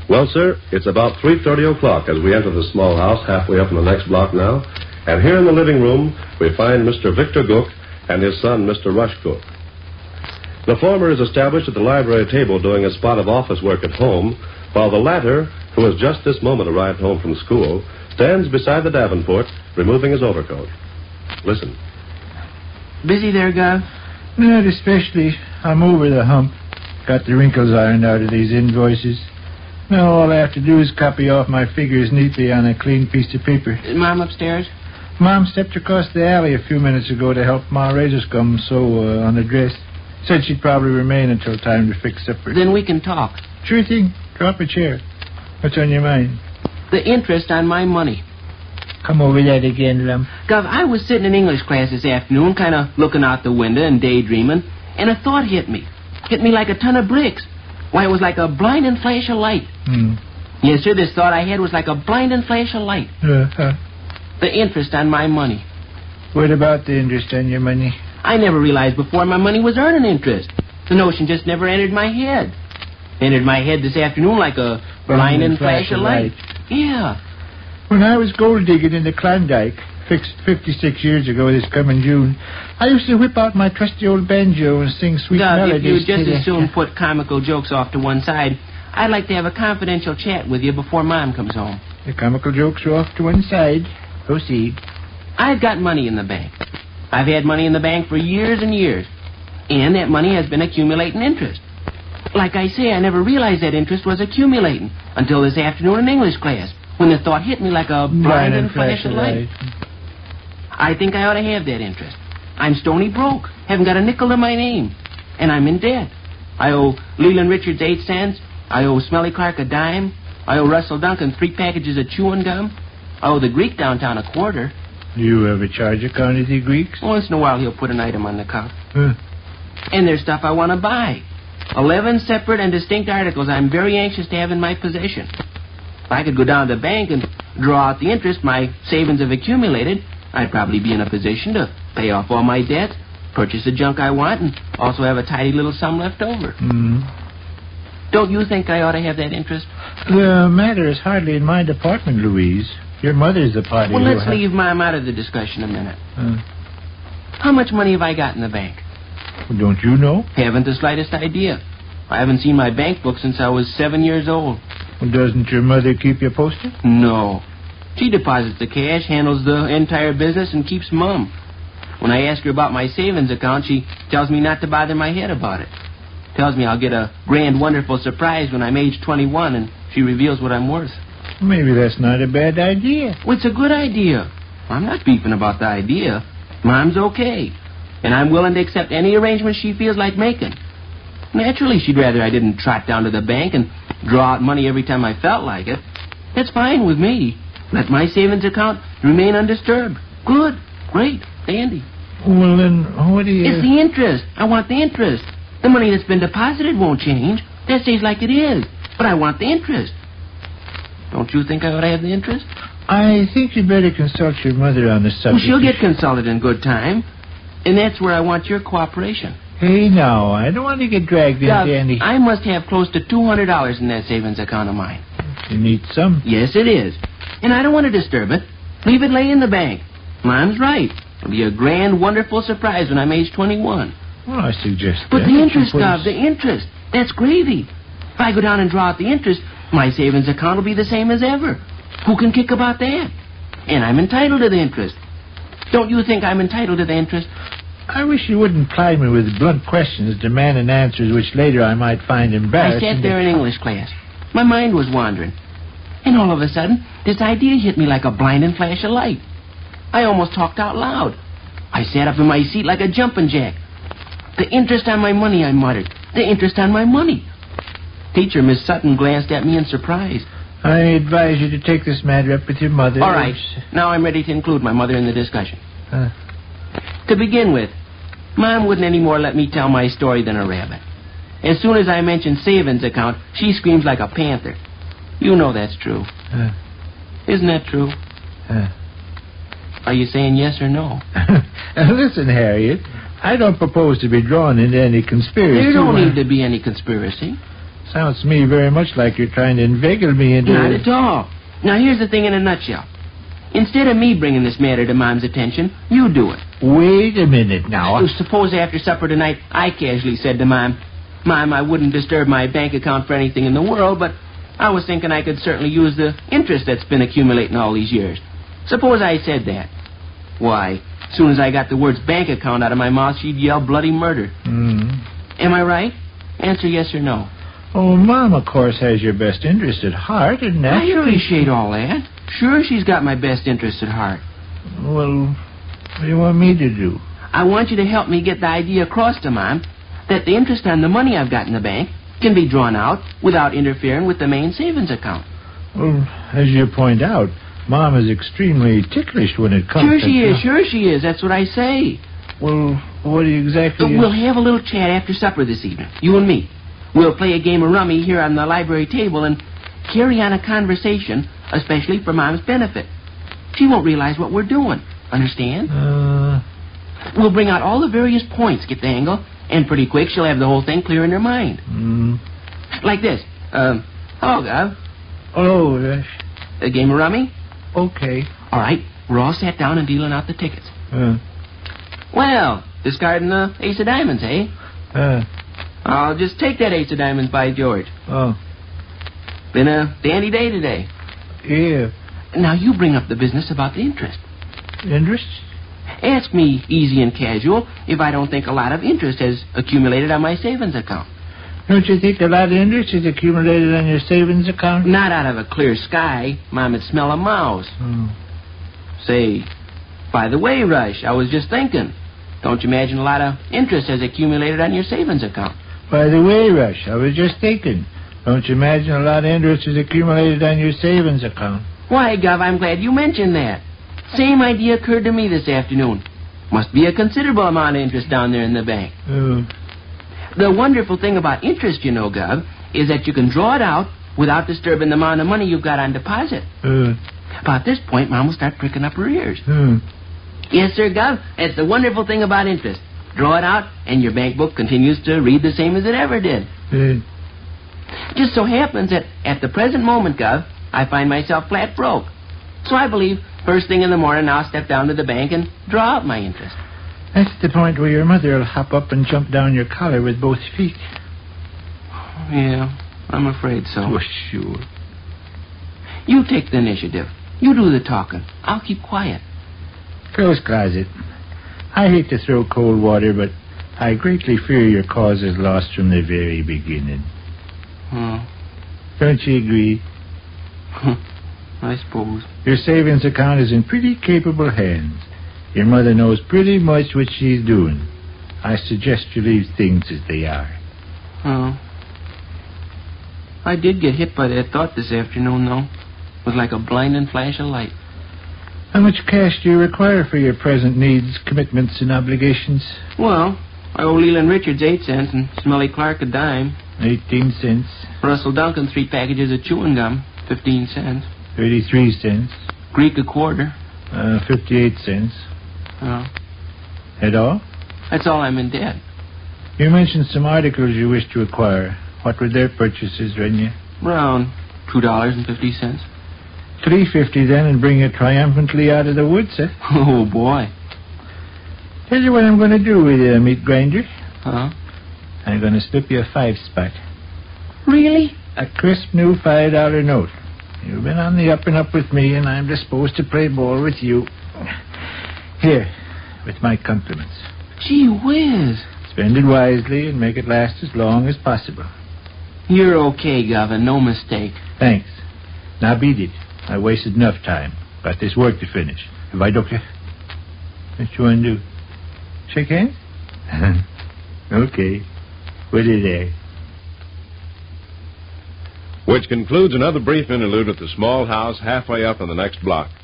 Well, sir, it's about 3:30 o'clock as we enter the small house halfway up in the next block now. And here in the living room, we find Mr. Victor Gook and his son, Mr. Rush Gook. The former is established at the library table doing a spot of office work at home, while the latter, who has just this moment arrived home from school, stands beside the Davenport, removing his overcoat. Listen. Busy there, Gov? Not especially. I'm over the hump. Got the wrinkles ironed out of these invoices. Now all I have to do is copy off my figures neatly on a clean piece of paper. Is Mom upstairs? Mom stepped across the alley a few minutes ago to help Ma Razorcum sew on the dress. Said she'd probably remain until time to fix supper. Then we can talk. Sure thing. Drop a chair. What's on your mind? The interest on my money. Come over that again, Lump. Gov, I was sitting in English class this afternoon, kind of looking out the window and daydreaming, and a thought hit me. Hit me like a ton of bricks. Why, it was like a blinding flash of light. Yes, sir, this thought I had was like a blinding flash of light. The interest on my money. What about the interest on your money? I never realized before my money was earning interest. The notion just never entered my head. Entered my head this afternoon like a blinding flash of light. Yeah. When I was gold digging in the Klondike, fixed 56 years ago this coming June, I used to whip out my trusty old banjo and sing sweet melodies. If you would just as soon put comical jokes off to one side, I'd like to have a confidential chat with you before Mom comes home. The comical jokes are off to one side. Proceed. I've got money in the bank. I've had money in the bank for years and years, and that money has been accumulating interest. Like I say, I never realized that interest was accumulating until this afternoon in English class, when the thought hit me like a blinding flash of light. I think I ought to have that interest. I'm stony broke, haven't got a nickel to my name, and I'm in debt. I owe Leland Richards 8 cents. I owe Smelly Clark a dime. I owe Russell Duncan 3 packages of chewing gum. I owe the Greek downtown a quarter. Do you ever charge account of the Greeks? Once in a while he'll put an item on the cuff. And there's stuff I want to buy. 11 separate and distinct articles I'm very anxious to have in my possession. If I could go down to the bank and draw out the interest my savings have accumulated, I'd probably be in a position to pay off all my debts, purchase the junk I want, and also have a tidy little sum left over. Don't you think I ought to have that interest? The matter is hardly in my department, Louise. Your mother's the party. Well, let's leave Mom out of the discussion a minute. How much money have I got in the bank? Well, don't you know? Haven't the slightest idea. I haven't seen my bank book since I was 7 years old. Well, doesn't your mother keep you posted? No. She deposits the cash, handles the entire business, and keeps mum. When I ask her about my savings account, she tells me not to bother my head about it. Tells me I'll get a grand, wonderful surprise when I'm age 21, and she reveals what I'm worth. Maybe that's not a bad idea. Well, it's a good idea. I'm not beefing about the idea. Mom's okay. And I'm willing to accept any arrangement she feels like making. Naturally, she'd rather I didn't trot down to the bank and draw out money every time I felt like it. That's fine with me. Let my savings account remain undisturbed. Good. Great. Dandy. Well, then, what do you... It's the interest. I want the interest. The money that's been deposited won't change. That stays like it is. But I want the interest. Don't you think I ought to have the interest? I think you'd better consult your mother on the subject. Well, she'll get consulted in good time. And that's where I want your cooperation. Hey, now, I don't want to get dragged into any... I must have close to $200 in that savings account of mine. You need some? Yes, it is. And I don't want to disturb it. Leave it lay in the bank. Mom's right. It'll be a grand, wonderful surprise when I'm age 21. Well, I suggest But the interest, Gov, the interest. That's gravy. If I go down and draw out the interest, my savings account will be the same as ever. Who can kick about that? And I'm entitled to the interest. Don't you think I'm entitled to the interest? I wish you wouldn't ply me with blunt questions demanding answers which later I might find embarrassing. I sat there in English class. My mind was wandering. And all of a sudden, this idea hit me like a blinding flash of light. I almost talked out loud. I sat up in my seat like a jumping jack. The interest on my money, I muttered. The interest on my money. Teacher, Miss Sutton, glanced at me in surprise. I advise you to take this matter up with your mother. All right. Now I'm ready to include my mother in the discussion. To begin with, Mom wouldn't any more let me tell my story than a rabbit. As soon as I mention savings account, she screams like a panther. You know that's true. Isn't that true? Are you saying yes or no? Listen, Harriet, I don't propose to be drawn into any conspiracy. There don't need to be any conspiracy. Sounds to me very much like you're trying to inveigle me into... Not at all. Now, here's the thing in a nutshell. Instead of me bringing this matter to Mom's attention, you do it. Wait a minute now. Suppose after supper tonight, I casually said to Mom, Mom, I wouldn't disturb my bank account for anything in the world, but I was thinking I could certainly use the interest that's been accumulating all these years. Suppose I said that. Why, as soon as I got the words bank account out of my mouth, she'd yell bloody murder. Am I right? Answer yes or no. Oh, Mom, of course, has your best interest at heart, and I naturally... appreciate all that. Sure, she's got my best interest at heart. Well, what do you want me to do? I want you to help me get the idea across to Mom that the interest on the money I've got in the bank can be drawn out without interfering with the main savings account. Well, as you point out, Mom is extremely ticklish when it comes to... Sure she is. That's what I say. Well, what exactly... We'll have a little chat after supper this evening, you and me. We'll play a game of rummy here on the library table and carry on a conversation, especially for Mom's benefit. She won't realize what we're doing. Understand? We'll bring out all the various points, get the angle, and pretty quick she'll have the whole thing clear in her mind. Like this. Hello, Gov. Oh, A game of rummy? okay. All right. We're all sat down and dealing out the tickets. Well, discarding the ace of diamonds, eh? I'll just take that ace of diamonds, by George. Oh. Been a dandy day today. Yeah. Now you bring up the business about the interest. Interest? Ask me, easy and casual, if I don't think a lot of interest has accumulated on my savings account. Don't you think a lot of interest is accumulated on your savings account? Not out of a clear sky. Mom would smell a mouse. Say, by the way, Rush, I was just thinking. Don't you imagine a lot of interest has accumulated on your savings account? By the way, Rush, I was just thinking. Don't you imagine a lot of interest is accumulated on your savings account? Why, Gov, I'm glad you mentioned that. Same idea occurred to me this afternoon. Must be a considerable amount of interest down there in the bank. The wonderful thing about interest, you know, Gov, is that you can draw it out without disturbing the amount of money you've got on deposit. About this point, Mom will start pricking up her ears. Yes, sir, Gov. That's the wonderful thing about interest. Draw it out, and your bank book continues to read the same as it ever did. Just so happens that at the present moment, Gov, I find myself flat broke. So I believe first thing in the morning I'll step down to the bank and draw out my interest. That's the point where your mother will hop up and jump down your collar with both feet. Yeah, I'm afraid so. Oh, sure. You take the initiative. You do the talking. I'll keep quiet. Close closet. I hate to throw cold water, but I greatly fear your cause is lost from the very beginning. Don't you agree? I suppose. Your savings account is in pretty capable hands. Your mother knows pretty much what she's doing. I suggest you leave things as they are. I did get hit by that thought this afternoon, though. It was like a blinding flash of light. How much cash do you require for your present needs, commitments, and obligations? Well, I owe Leland Richards 8 cents and Smelly Clark a dime. 18 cents. Russell Duncan 3 packages of chewing gum, 15 cents. 33 cents. Greek a quarter. 58 cents. That all? That's all I'm in debt. You mentioned some articles you wish to acquire. What were their purchases, Renya? Around $2.50. $3.50 then, and bring you triumphantly out of the woods, eh? Oh, boy. Tell you what I'm going to do with you, meat grinder. I'm going to slip you a 5-spot. Really? A crisp new $5 note. You've been on the up and up with me, and I'm disposed to play ball with you. Here, with my compliments. Gee whiz. Spend it wisely and make it last as long as possible. You're okay, Governor. No mistake. Thanks. Now beat it. I wasted enough time. Got this work to finish. Have I, Doctor? What you want to do? Shake hands? Okay. Put it there. Which concludes another brief interlude at the small house halfway up in the next block.